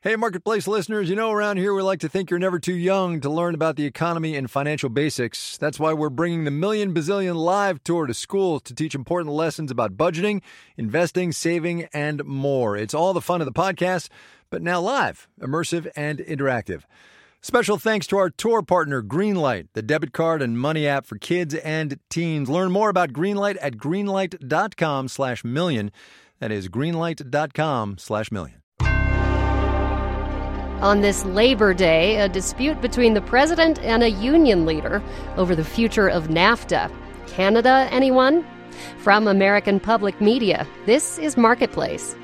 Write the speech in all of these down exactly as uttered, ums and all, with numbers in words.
Hey, Marketplace listeners, you know around here we like to think you're never too young to learn about the economy and financial basics. That's why we're bringing the Million Bazillion Live Tour to schools to teach important lessons about budgeting, investing, saving, and more. It's all the fun of the podcast, but now live, immersive, and interactive. Special thanks to our tour partner, Greenlight, the debit card and money app for kids and teens. Learn more about Greenlight at greenlight.com slash million. That is greenlight.com slash million. On this Labor Day, a dispute between the president and a union leader over the future of NAFTA. Canada, anyone? From American Public Media, this is Marketplace.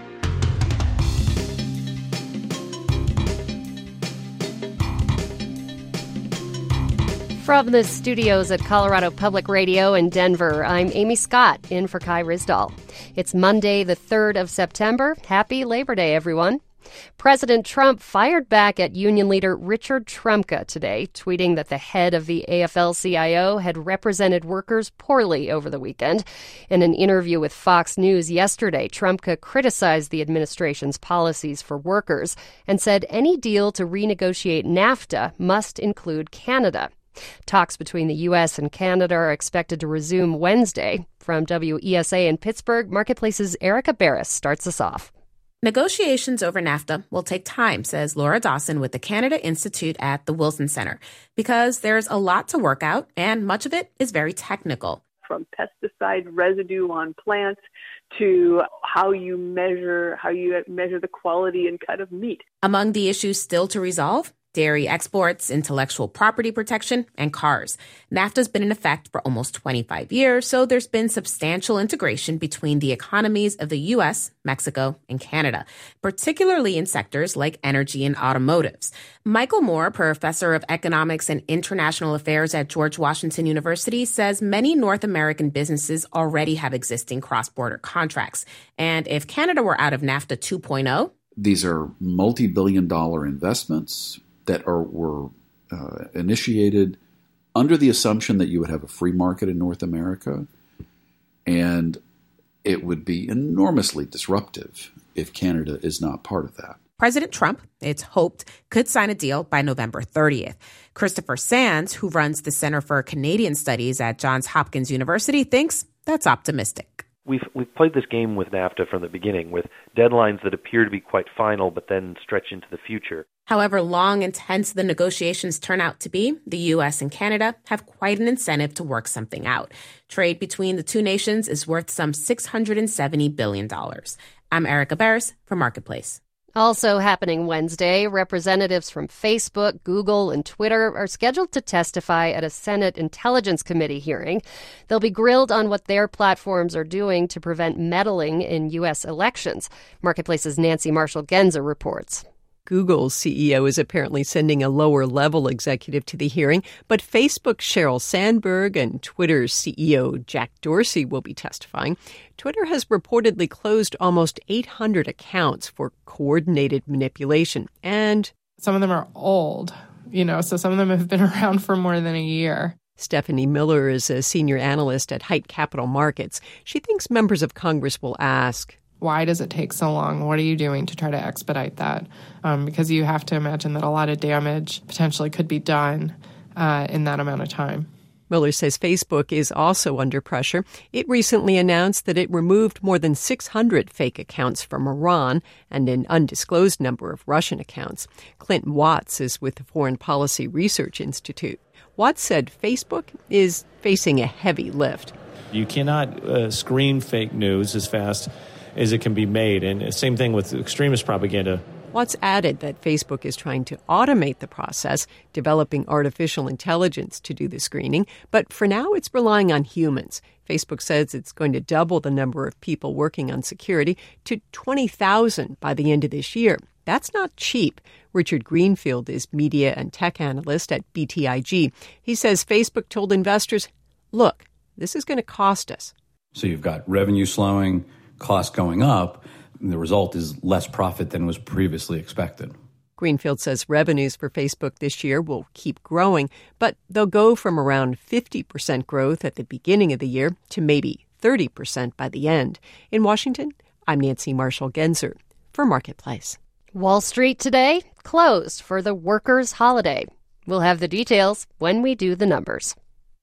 From the studios at Colorado Public Radio in Denver, I'm Amy Scott, in for Kai Ryssdal. It's Monday, the third of September. Happy Labor Day, everyone. President Trump fired back at union leader Richard Trumka today, tweeting that the head of the A F L C I O had represented workers poorly over the weekend. In an interview with Fox News yesterday, Trumka criticized the administration's policies for workers and said any deal to renegotiate NAFTA must include Canada. Talks between the U S and Canada are expected to resume Wednesday. From W E S A in Pittsburgh, Marketplace's Erica Barris starts us off. Negotiations over NAFTA will take time, says Laura Dawson with the Canada Institute at the Wilson Center, because there's a lot to work out, and much of it is very technical. From pesticide residue on plants to how you measure how you measure the quality and cut of meat. Among the issues still to resolve, dairy exports, intellectual property protection, and cars. NAFTA's been in effect for almost twenty-five years, so there's been substantial integration between the economies of the U S, Mexico, and Canada, particularly in sectors like energy and automotives. Michael Moore, professor of economics and international affairs at George Washington University, says many North American businesses already have existing cross-border contracts. And if Canada were out of NAFTA two point oh, these are multi-billion dollar investments that are were uh, initiated under the assumption that you would have a free market in North America, and it would be enormously disruptive if Canada is not part of that. President Trump, it's hoped, could sign a deal by November thirtieth. Christopher Sands, who runs the Center for Canadian Studies at Johns Hopkins University, thinks that's optimistic. We've we've played this game with NAFTA from the beginning, with deadlines that appear to be quite final but then stretch into the future. However long and tense the negotiations turn out to be, the U S and Canada have quite an incentive to work something out. Trade between the two nations is worth some six hundred seventy billion dollars. I'm Erica Barris for Marketplace. Also happening Wednesday, representatives from Facebook, Google, and Twitter are scheduled to testify at a Senate Intelligence Committee hearing. They'll be grilled on what their platforms are doing to prevent meddling in U S elections. Marketplace's Nancy Marshall-Genzer reports. Google's C E O is apparently sending a lower-level executive to the hearing, but Facebook's Sheryl Sandberg and Twitter's C E O Jack Dorsey will be testifying. Twitter has reportedly closed almost eight hundred accounts for coordinated manipulation, and some of them are old, you know, so some of them have been around for more than a year. Stephanie Miller is a senior analyst at Height Capital Markets. She thinks members of Congress will ask, why does it take so long? What are you doing to try to expedite that? Um, because you have to imagine that a lot of damage potentially could be done uh, in that amount of time. Miller says Facebook is also under pressure. It recently announced that it removed more than six hundred fake accounts from Iran and an undisclosed number of Russian accounts. Clinton Watts is with the Foreign Policy Research Institute. Watts said Facebook is facing a heavy lift. You cannot uh, screen fake news as fast as it can be made. And same thing with extremist propaganda. Watts added that Facebook is trying to automate the process, developing artificial intelligence to do the screening. But for now, it's relying on humans. Facebook says it's going to double the number of people working on security to twenty thousand by the end of this year. That's not cheap. Richard Greenfield is media and tech analyst at B T I G. He says Facebook told investors, look, this is going to cost us. So you've got revenue slowing, costs going up, and the result is less profit than was previously expected. Greenfield says revenues for Facebook this year will keep growing, but they'll go from around fifty percent growth at the beginning of the year to maybe thirty percent by the end. In Washington, I'm Nancy Marshall-Genzer for Marketplace. Wall Street today closed for the workers' holiday. We'll have the details when we do the numbers.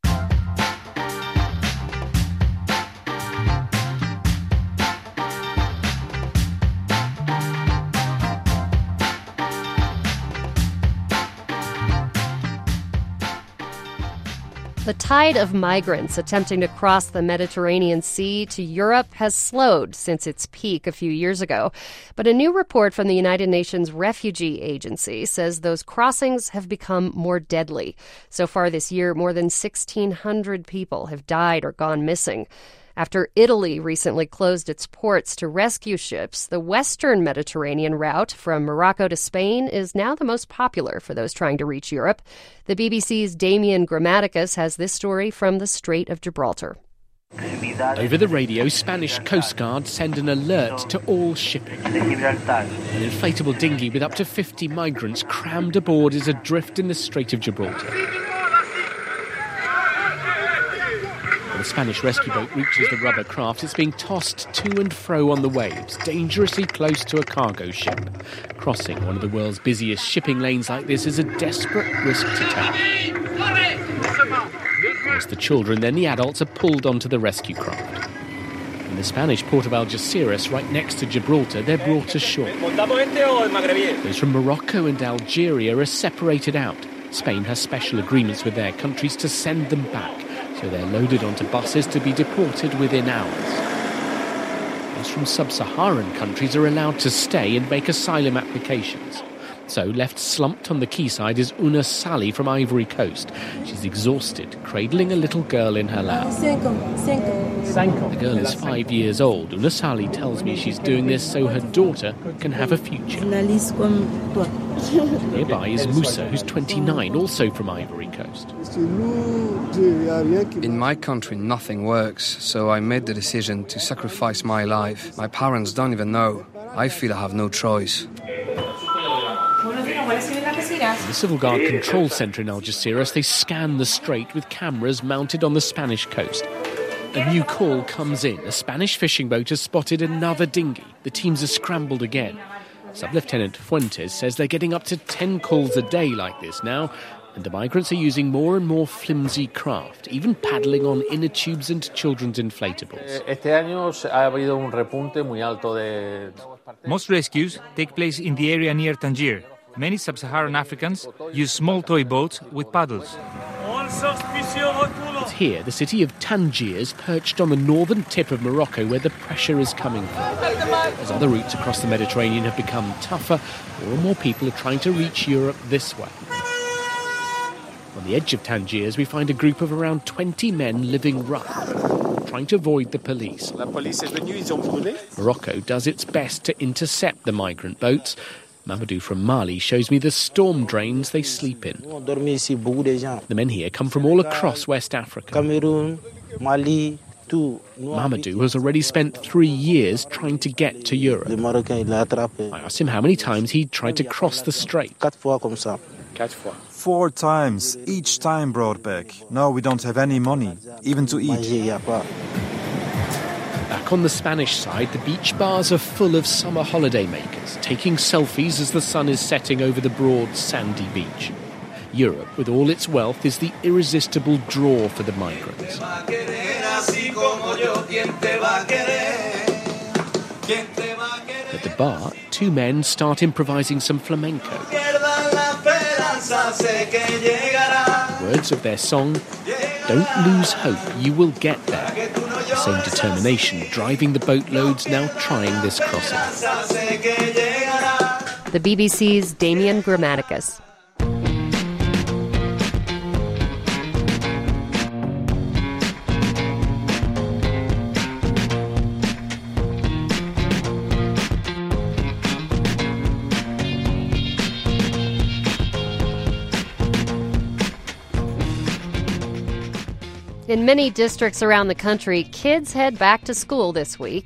The tide of migrants attempting to cross the Mediterranean Sea to Europe has slowed since its peak a few years ago. But a new report from the United Nations Refugee Agency says those crossings have become more deadly. So far this year, more than sixteen hundred people have died or gone missing. After Italy recently closed its ports to rescue ships, the western Mediterranean route from Morocco to Spain is now the most popular for those trying to reach Europe. The B B C's Damian Grammaticus has this story from the Strait of Gibraltar. Over the radio, Spanish Coast Guard send an alert to all shipping. An inflatable dinghy with up to fifty migrants crammed aboard is adrift in the Strait of Gibraltar. The Spanish rescue boat reaches the rubber craft. It's being tossed to and fro on the waves, dangerously close to a cargo ship. Crossing one of the world's busiest shipping lanes like this is a desperate risk to take. First the children, then the adults are pulled onto the rescue craft. In the Spanish port of Algeciras, right next to Gibraltar, they're brought ashore. Those from Morocco and Algeria are separated out. Spain has special agreements with their countries to send them back, so they're loaded onto buses to be deported within hours. Those from sub-Saharan countries are allowed to stay and make asylum applications. So left slumped on the quayside is Una Sally from Ivory Coast. She's exhausted, cradling a little girl in her lap. The girl is five years old. Una Sally tells me she's doing this so her daughter can have a future. Nearby is Musa, who's twenty-nine, also from Ivory Coast. In my country, nothing works, so I made the decision to sacrifice my life. My parents don't even know. I feel I have no choice. In the Civil Guard Control Centre in Algeciras, they scan the strait with cameras mounted on the Spanish coast. A new call comes in. A Spanish fishing boat has spotted another dinghy. The teams are scrambled again. Sub-Lieutenant Fuentes says they're getting up to ten calls a day like this now, and the migrants are using more and more flimsy craft, even paddling on inner tubes and children's inflatables. Most rescues take place in the area near Tangier. Many sub-Saharan Africans use small toy boats with paddles. It's here, the city of Tangier is perched on the northern tip of Morocco where the pressure is coming from. As other routes across the Mediterranean have become tougher, more and more people are trying to reach Europe this way. On the edge of Tangiers, we find a group of around twenty men living rough, trying to avoid the police. Morocco does its best to intercept the migrant boats. Mamadou from Mali shows me the storm drains they sleep in. The men here come from all across West Africa. Cameroon, Mali, Mamadou has already spent three years trying to get to Europe. I asked him how many times he'd tried to cross the strait. Four times, each time brought back. Now we don't have any money, even to eat. Back on the Spanish side, the beach bars are full of summer holidaymakers, taking selfies as the sun is setting over the broad, sandy beach. Europe, with all its wealth, is the irresistible draw for the migrants. At the bar, two men start improvising some flamenco. Words of their song, "Don't lose hope, you will get there." The same determination driving the boatloads now trying this crossing. The B B C's Damian Grammaticus. In many districts around the country, kids head back to school this week.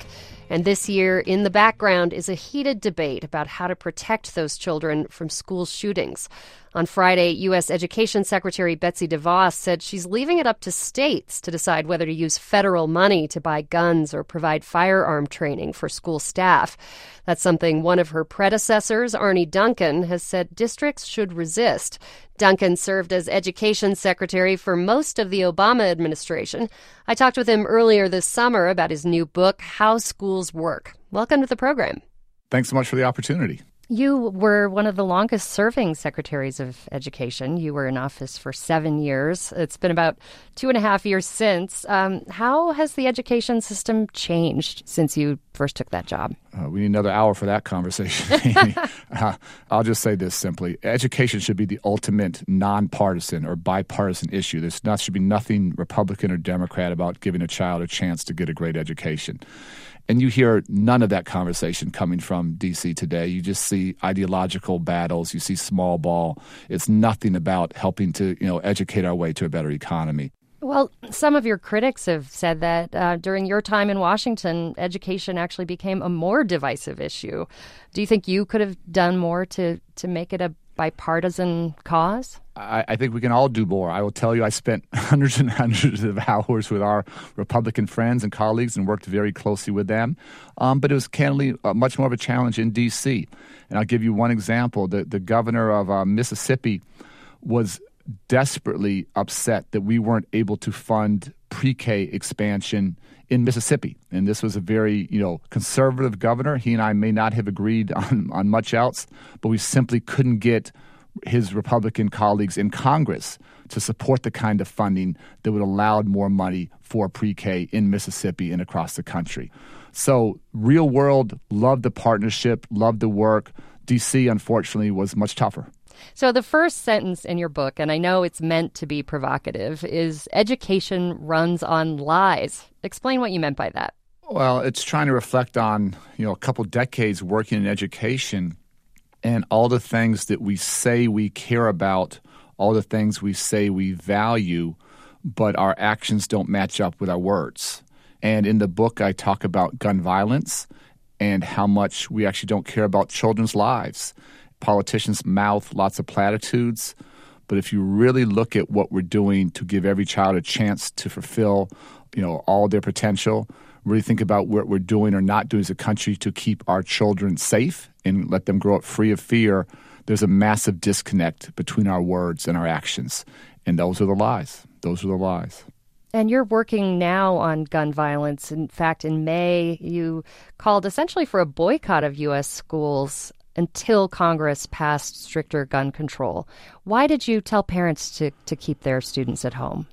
And this year, in the background, is a heated debate about how to protect those children from school shootings. On Friday, U S Education Secretary Betsy DeVos said she's leaving it up to states to decide whether to use federal money to buy guns or provide firearm training for school staff. That's something one of her predecessors, Arne Duncan, has said districts should resist. Duncan served as Education Secretary for most of the Obama administration. I talked with him earlier this summer about his new book, How Schools Work. Welcome to the program. Thanks so much for the opportunity. You were one of the longest-serving secretaries of education. You were in office for seven years. It's been about two and a half years since. Um, how has the education system changed since you first took that job? Uh, we need another hour for that conversation. uh, I'll just say this simply. Education should be the ultimate nonpartisan or bipartisan issue. There not, should be nothing Republican or Democrat about giving a child a chance to get a great education. And you hear none of that conversation coming from D C today. You just see ideological battles. You see small ball. It's nothing about helping to, you know, educate our way to a better economy. Well, some of your critics have said that uh, during your time in Washington, education actually became a more divisive issue. Do you think you could have done more to, to make it a bipartisan cause? I, I think we can all do more. I will tell you, I spent hundreds and hundreds of hours with our Republican friends and colleagues and worked very closely with them. Um, but it was candidly uh, much more of a challenge in D C. And I'll give you one example. The, the governor of uh, Mississippi was desperately upset that we weren't able to fund pre-K expansion in Mississippi. And this was a very, you know, conservative governor. He and I may not have agreed on, on much else, but we simply couldn't get his Republican colleagues in Congress to support the kind of funding that would allow more money for pre-K in Mississippi and across the country. So real world, loved the partnership, loved the work. D C, unfortunately, was much tougher. So the first sentence in your book, and I know it's meant to be provocative, is education runs on lies. Explain what you meant by that. Well, it's trying to reflect on, you know, a couple decades working in education and all the things that we say we care about, all the things we say we value, but our actions don't match up with our words. And in the book, I talk about gun violence and how much we actually don't care about children's lives. Politicians mouth lots of platitudes, but if you really look at what we're doing to give every child a chance to fulfill, you know, all their potential, really think about what we're doing or not doing as a country to keep our children safe and let them grow up free of fear, there's a massive disconnect between our words and our actions. And those are the lies. Those are the lies. And you're working now on gun violence. In fact, in May, you called essentially for a boycott of U S schools until Congress passed stricter gun control. Why did you tell parents to, to keep their students at home?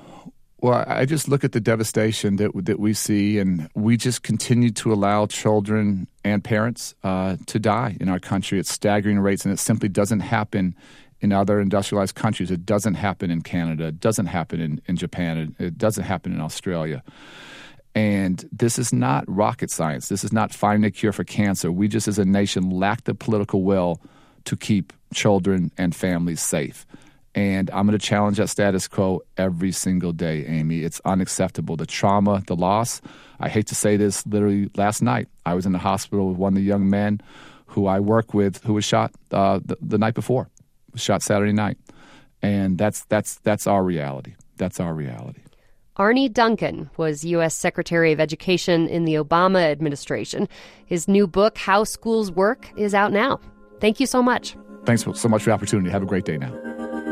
Well, I just look at the devastation that that we see, and we just continue to allow children and parents uh, to die in our country at staggering rates, and it simply doesn't happen in other industrialized countries. It doesn't happen in Canada. It doesn't happen in, in Japan. It, it doesn't happen in Australia. And this is not rocket science. This is not finding a cure for cancer. We just as a nation lack the political will to keep children and families safe. And I'm going to challenge that status quo every single day, Amy. It's unacceptable. The trauma, the loss. I hate to say this, literally last night, I was in the hospital with one of the young men who I work with who was shot uh, the, the night before, was shot Saturday night. And that's that's that's our reality. That's our reality. Arne Duncan was U S Secretary of Education in the Obama administration. His new book, How Schools Work, is out now. Thank you so much. Thanks so much for the opportunity. Have a great day now.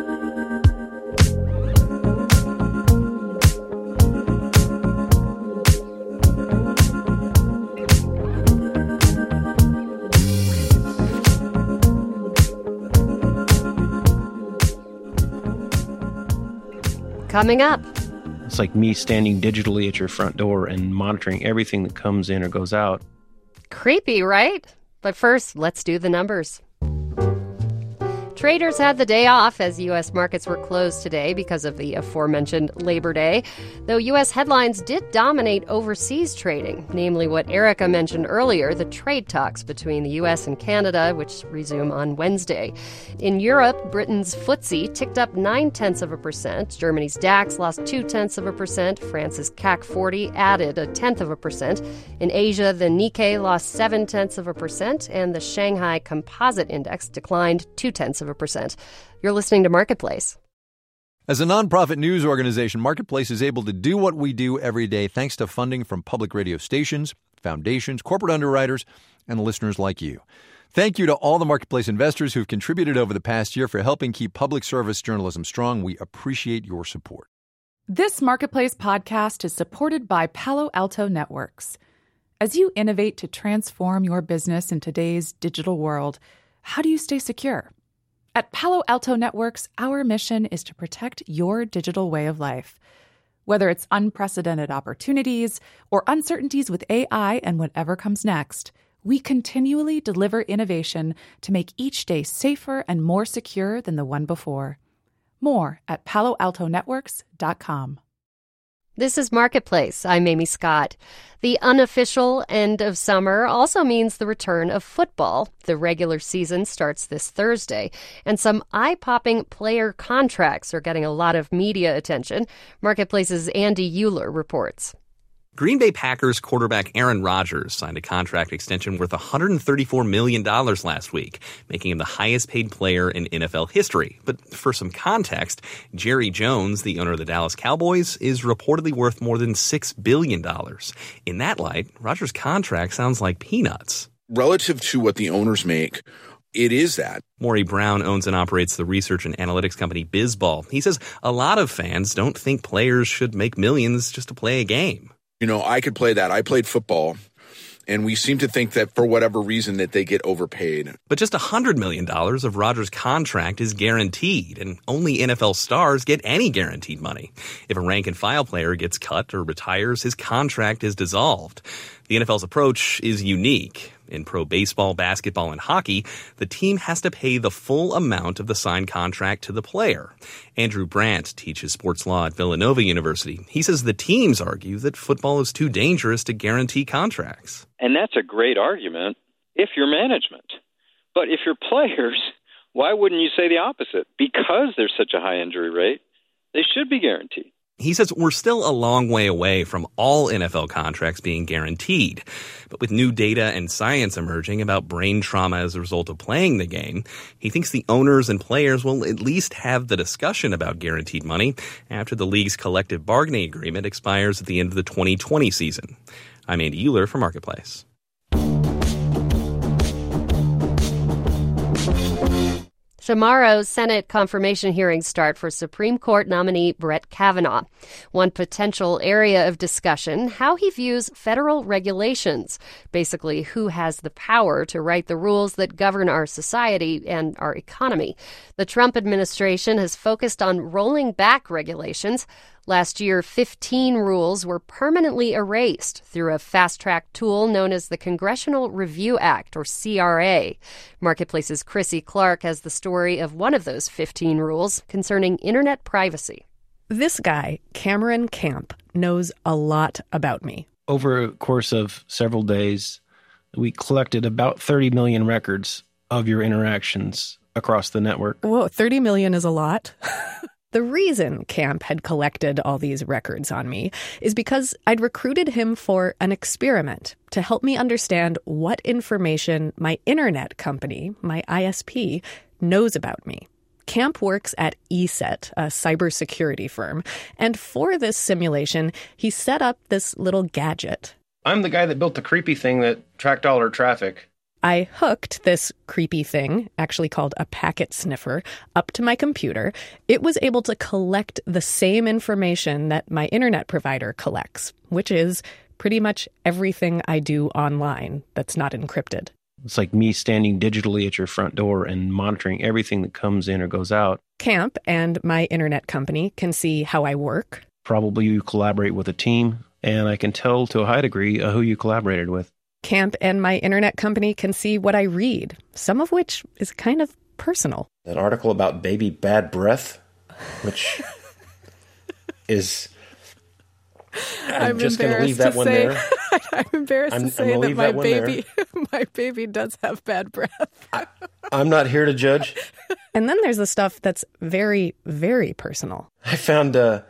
Coming up. It's like me standing digitally at your front door and monitoring everything that comes in or goes out. Creepy, right? But first, let's do the numbers. Traders had the day off as U S markets were closed today because of the aforementioned Labor Day, though U S headlines did dominate overseas trading, namely what Erica mentioned earlier, the trade talks between the U S and Canada, which resume on Wednesday. In Europe, Britain's F T S E ticked up nine-tenths of a percent, Germany's DAX lost two-tenths of a percent, France's C A C forty added a tenth of a percent. In Asia, the Nikkei lost seven-tenths of a percent, and the Shanghai Composite Index declined two-tenths of a percent. You're listening to Marketplace. As a nonprofit news organization, Marketplace is able to do what we do every day thanks to funding from public radio stations, foundations, corporate underwriters, and listeners like you. Thank you to all the Marketplace investors who've contributed over the past year for helping keep public service journalism strong. We appreciate your support. This Marketplace podcast is supported by Palo Alto Networks. As you innovate to transform your business in today's digital world, how do you stay secure? At Palo Alto Networks, our mission is to protect your digital way of life. Whether it's unprecedented opportunities or uncertainties with A I and whatever comes next, we continually deliver innovation to make each day safer and more secure than the one before. More at palo alto networks dot com. This is Marketplace. I'm Amy Scott. The unofficial end of summer also means the return of football. The regular season starts this Thursday, and some eye-popping player contracts are getting a lot of media attention. Marketplace's Andy Euler reports. Green Bay Packers quarterback Aaron Rodgers signed a contract extension worth one hundred thirty-four million dollars last week, making him the highest-paid player in N F L history. But for some context, Jerry Jones, the owner of the Dallas Cowboys, is reportedly worth more than six billion dollars. In that light, Rodgers' contract sounds like peanuts. Relative to what the owners make, it is that. Maury Brown owns and operates the research and analytics company BizBall. He says a lot of fans don't think players should make millions just to play a game. You know, I could play that. I played football, and we seem to think that for whatever reason that they get overpaid. But just one hundred million dollars of Rodgers' contract is guaranteed, and only N F L stars get any guaranteed money. If a rank-and-file player gets cut or retires, his contract is dissolved. The N F L's approach is unique. In pro baseball, basketball, and hockey, the team has to pay the full amount of the signed contract to the player. Andrew Brandt teaches sports law at Villanova University. He says the teams argue that football is too dangerous to guarantee contracts. And that's a great argument if you're management. But if you're players, why wouldn't you say the opposite? Because there's such a high injury rate, they should be guaranteed. He says we're still a long way away from all N F L contracts being guaranteed. But with new data and science emerging about brain trauma as a result of playing the game, he thinks the owners and players will at least have the discussion about guaranteed money after the league's collective bargaining agreement expires at the end of the twenty twenty season. I'm Andy Euler for Marketplace. Tomorrow, Senate confirmation hearings start for Supreme Court nominee Brett Kavanaugh. One potential area of discussion, how he views federal regulations, basically who has the power to write the rules that govern our society and our economy. The Trump administration has focused on rolling back regulations. Last year, fifteen rules were permanently erased through a fast-track tool known as the Congressional Review Act, or C R A. Marketplace's Chrissy Clark has the story of one of those fifteen rules concerning internet privacy. This guy, Cameron Camp, knows a lot about me. Over a course of several days, we collected about thirty million records of your interactions across the network. Whoa, thirty million is a lot. The reason Camp had collected all these records on me is because I'd recruited him for an experiment to help me understand what information my internet company, my I S P, knows about me. Camp works at E S E T, a cybersecurity firm, and for this simulation, he set up this little gadget. I'm the guy that built the creepy thing that tracked all our traffic. I hooked this creepy thing, actually called a packet sniffer, up to my computer. It was able to collect the same information that my internet provider collects, which is pretty much everything I do online that's not encrypted. It's like me standing digitally at your front door and monitoring everything that comes in or goes out. Camp and my internet company can see how I work. Probably you collaborate with a team, and I can tell to a high degree uh, who you collaborated with. Camp and my internet company can see what I read, some of which is kind of personal. An article about baby bad breath, which is... I'm, I'm just going to leave that one say, there. I'm embarrassed I'm, to say I'm that my that baby, my baby does have bad breath. I, I'm not here to judge. And then there's the stuff that's very, very personal. I found uh,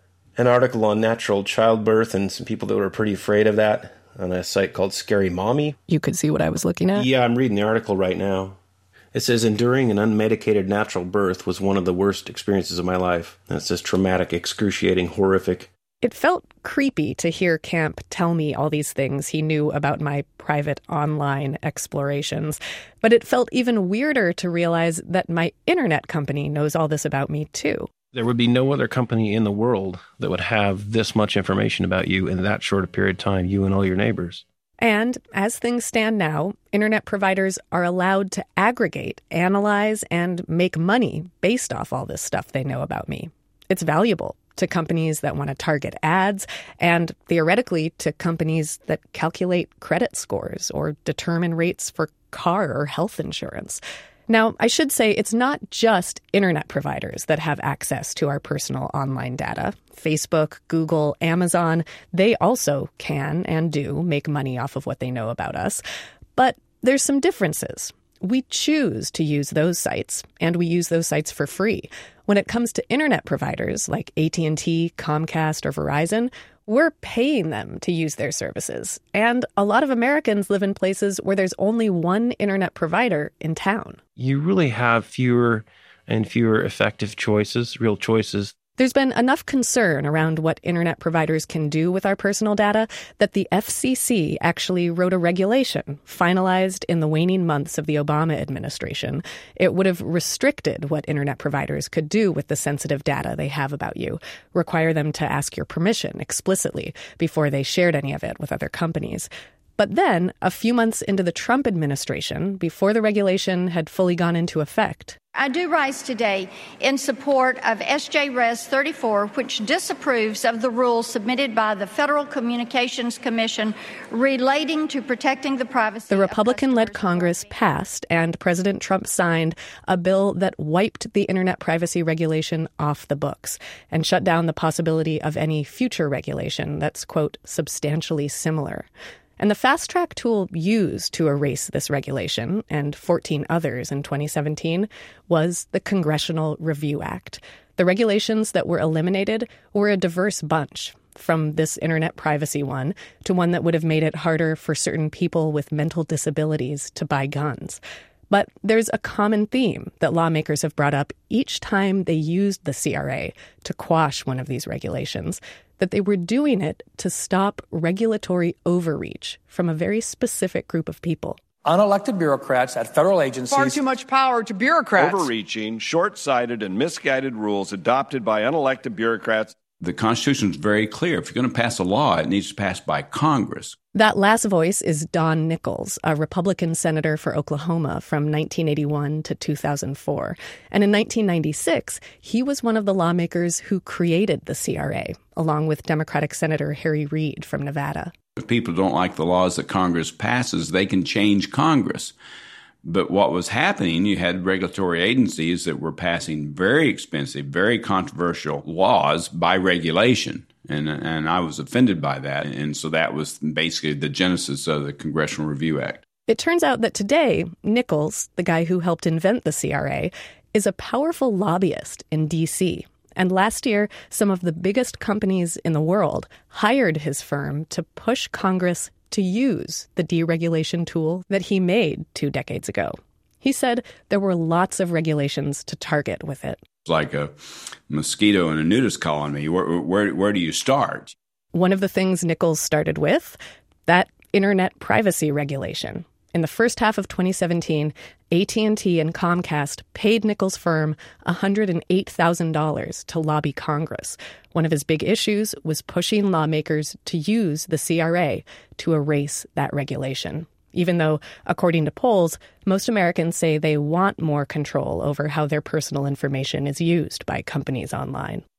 an article on natural childbirth and some people that were pretty afraid of that on a site called Scary Mommy. You could see what I was looking at? Yeah, I'm reading the article right now. It says, enduring an unmedicated natural birth was one of the worst experiences of my life. And it says traumatic, excruciating, horrific. It felt creepy to hear Camp tell me all these things he knew about my private online explorations. But it felt even weirder to realize that my internet company knows all this about me, too. There would be no other company in the world that would have this much information about you in that short a period of time, you and all your neighbors. And as things stand now, internet providers are allowed to aggregate, analyze, and make money based off all this stuff they know about me. It's valuable to companies that want to target ads, and theoretically to companies that calculate credit scores or determine rates for car or health insurance. Now, I should say it's not just internet providers that have access to our personal online data. Facebook, Google, Amazon, they also can and do make money off of what they know about us. But there's some differences. We choose to use those sites, and we use those sites for free. When it comes to internet providers like A T and T, Comcast, or Verizon, we're paying them to use their services. And a lot of Americans live in places where there's only one internet provider in town. You really have fewer and fewer effective choices, real choices. There's been enough concern around what internet providers can do with our personal data that the F C C actually wrote a regulation finalized in the waning months of the Obama administration. It would have restricted what internet providers could do with the sensitive data they have about you, require them to ask your permission explicitly before they shared any of it with other companies. But then, a few months into the Trump administration, before the regulation had fully gone into effect, I do rise today in support of S J Res thirty-four, which disapproves of the rules submitted by the Federal Communications Commission relating to protecting the privacy. The Republican-led Congress passed, and President Trump signed, a bill that wiped the internet privacy regulation off the books and shut down the possibility of any future regulation that's, quote, substantially similar. And the fast-track tool used to erase this regulation, and fourteen others in twenty seventeen, was the Congressional Review Act. The regulations that were eliminated were a diverse bunch, from this internet privacy one to one that would have made it harder for certain people with mental disabilities to buy guns. But there's a common theme that lawmakers have brought up each time they used the C R A to quash one of these regulations, that they were doing it to stop regulatory overreach from a very specific group of people. Unelected bureaucrats at federal agencies. Far too much power to bureaucrats. Overreaching, short-sighted, and misguided rules adopted by unelected bureaucrats. The Constitution is very clear. If you're going to pass a law, it needs to pass by Congress. That last voice is Don Nickles, a Republican senator for Oklahoma from nineteen eighty-one to two thousand four. And in nineteen ninety-six, he was one of the lawmakers who created the C R A, along with Democratic Senator Harry Reid from Nevada. If people don't like the laws that Congress passes, they can change Congress. But what was happening, you had regulatory agencies that were passing very expensive, very controversial laws by regulation. And and I was offended by that. And so that was basically the genesis of the Congressional Review Act. It turns out that today, Nickles, the guy who helped invent the C R A, is a powerful lobbyist in D C. And last year, some of the biggest companies in the world hired his firm to push Congress to use the deregulation tool that he made two decades ago. He said there were lots of regulations to target with it. It's like a mosquito in a nudist colony. Where, where, where do you start? One of the things Nickles started with, that internet privacy regulation. In the first half of twenty seventeen, A T and T and Comcast paid Nickles' firm one hundred eight thousand dollars to lobby Congress. One of his big issues was pushing lawmakers to use the C R A to erase that regulation. Even though, according to polls, most Americans say they want more control over how their personal information is used by companies online.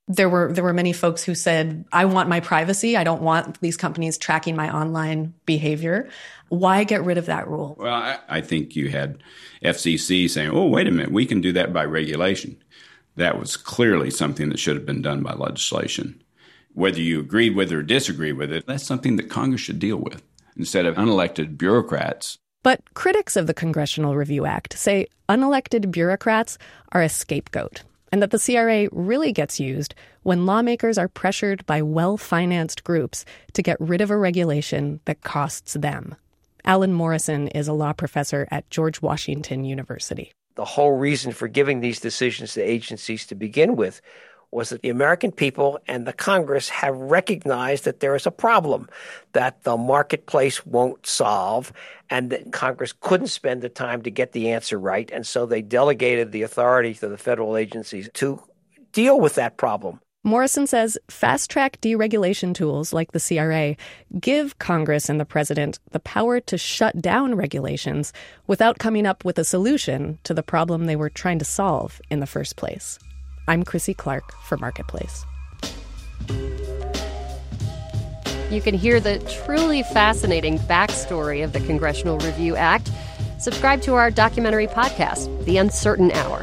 There were there were many folks who said, I want my privacy. I don't want these companies tracking my online behavior. Why get rid of that rule? Well, I, I think you had F C C saying, oh, wait a minute, we can do that by regulation. That was clearly something that should have been done by legislation. Whether you agreed with it or disagreed with it, that's something that Congress should deal with instead of unelected bureaucrats. But critics of the Congressional Review Act say unelected bureaucrats are a scapegoat, and that the C R A really gets used when lawmakers are pressured by well-financed groups to get rid of a regulation that costs them. Alan Morrison is a law professor at George Washington University. The whole reason for giving these decisions to agencies to begin with was that the American people and the Congress have recognized that there is a problem that the marketplace won't solve, and that Congress couldn't spend the time to get the answer right. And so they delegated the authority to the federal agencies to deal with that problem. Morrison says fast-track deregulation tools like the C R A give Congress and the president the power to shut down regulations without coming up with a solution to the problem they were trying to solve in the first place. I'm Chrissy Clark for Marketplace. You can hear the truly fascinating backstory of the Congressional Review Act. Subscribe to our documentary podcast, The Uncertain Hour.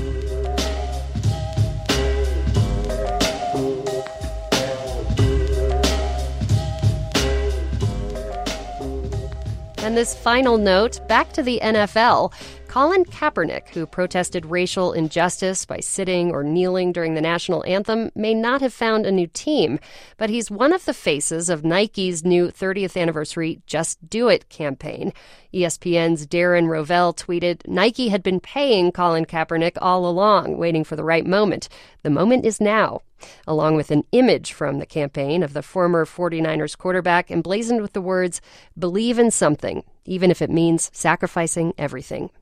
And this final note, back to the N F L. Colin Kaepernick, who protested racial injustice by sitting or kneeling during the national anthem, may not have found a new team, but he's one of the faces of Nike's new thirtieth anniversary Just Do It campaign. E S P N's Darren Rovell tweeted, Nike had been paying Colin Kaepernick all along, waiting for the right moment. The moment is now. Along with an image from the campaign of the former forty-niners quarterback emblazoned with the words, believe in something, even if it means sacrificing everything.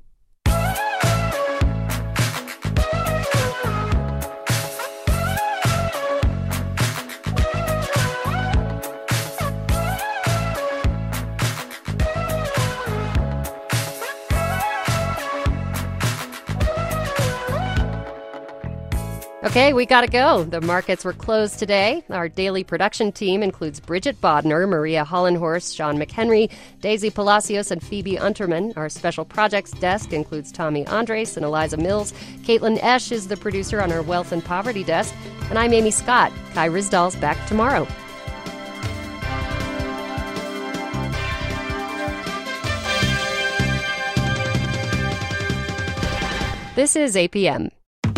Okay, we gotta go. The markets were closed today. Our daily production team includes Bridget Bodner, Maria Hollenhorst, Sean McHenry, Daisy Palacios, and Phoebe Unterman. Our special projects desk includes Tommy Andres and Eliza Mills. Caitlin Esch is the producer on our wealth and poverty desk. And I'm Amy Scott. Kai Ryssdal's back tomorrow. This is A P M.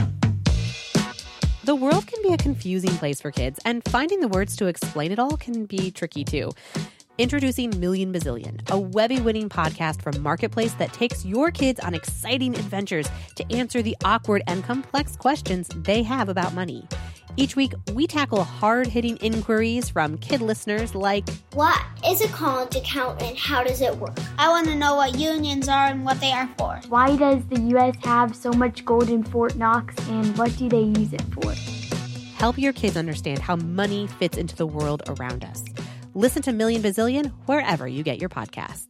The world can be a confusing place for kids, and finding the words to explain it all can be tricky too. Introducing Million Bazillion, a Webby-winning podcast from Marketplace that takes your kids on exciting adventures to answer the awkward and complex questions they have about money. Each week, we tackle hard-hitting inquiries from kid listeners like, what is a college account and how does it work? I want to know what unions are and what they are for. Why does the U S have so much gold in Fort Knox and what do they use it for? Help your kids understand how money fits into the world around us. Listen to Million Bazillion wherever you get your podcasts.